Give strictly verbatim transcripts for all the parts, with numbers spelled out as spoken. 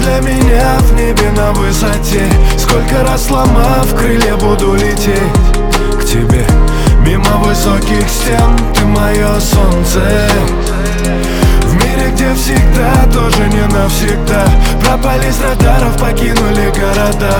для меня в небе на высоте. Сколько раз сломав крылья, буду лететь к тебе. Мимо высоких стен, ты мое солнце. В мире, где всегда, тоже не навсегда. Пропали с радаров, покинули города.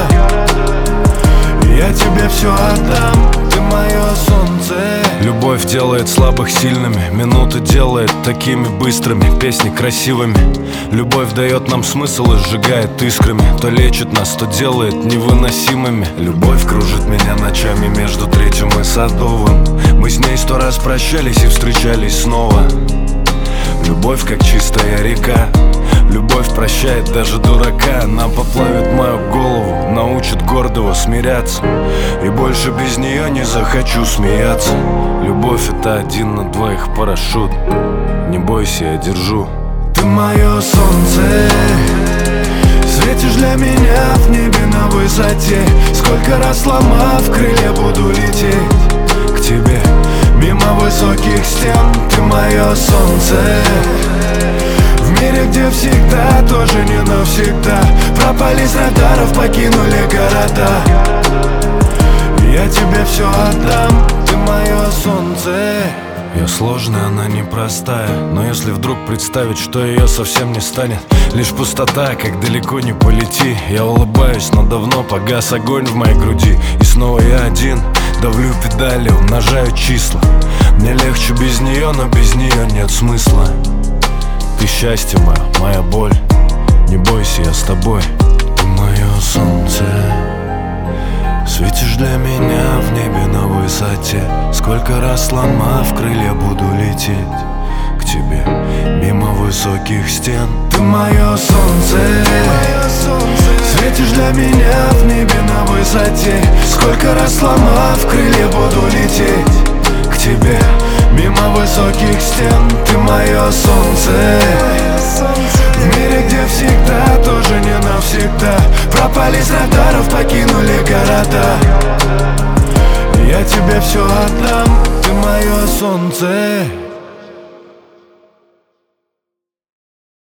Я тебе все отдам, ты мое солнце. Любовь делает слабых сильными, минуты делает такими быстрыми, песни красивыми. Любовь дает нам смысл и сжигает искрами. То лечит нас, то делает невыносимыми. Любовь кружит меня ночами между Третьим и Садовым. Мы с ней сто раз прощались и встречались снова. Любовь как чистая река. Любовь прощает даже дурака. Она поплавит мою голову, научит гордого смиряться. И больше без нее не захочу смеяться. Любовь — это один на двоих парашют. Не бойся, я держу. Ты мое солнце, светишь для меня в небе на высоте. Сколько раз сломав крылья, буду лететь к тебе. Мимо высоких стен, ты мое солнце. В мире, где всегда, тоже не навсегда. Пропали с радаров, покинули города. Я тебе все отдам, ты мое солнце. Я сложная, она непростая. Но если вдруг представить, что ее совсем не станет, лишь пустота, как далеко не полети. Я улыбаюсь, но давно погас огонь в моей груди. И снова я один, давлю педали, умножаю числа. Мне легче без нее, но без нее нет смысла. Ты счастье мое, моя боль. Не бойся, я с тобой. Ты мое солнце. Светишь для меня в небе на высоте. Сколько раз сломав крылья, буду лететь к тебе. Мимо высоких стен, ты мое солнце. Светишь для меня в небе на высоте. Сколько раз сломав крылья, буду лететь к тебе. Мимо высоких стен, ты мое солнце. В мире, где всегда, тоже не навсегда. Пропали с радаров, покинули города. Я тебе все отдам, ты мое солнце.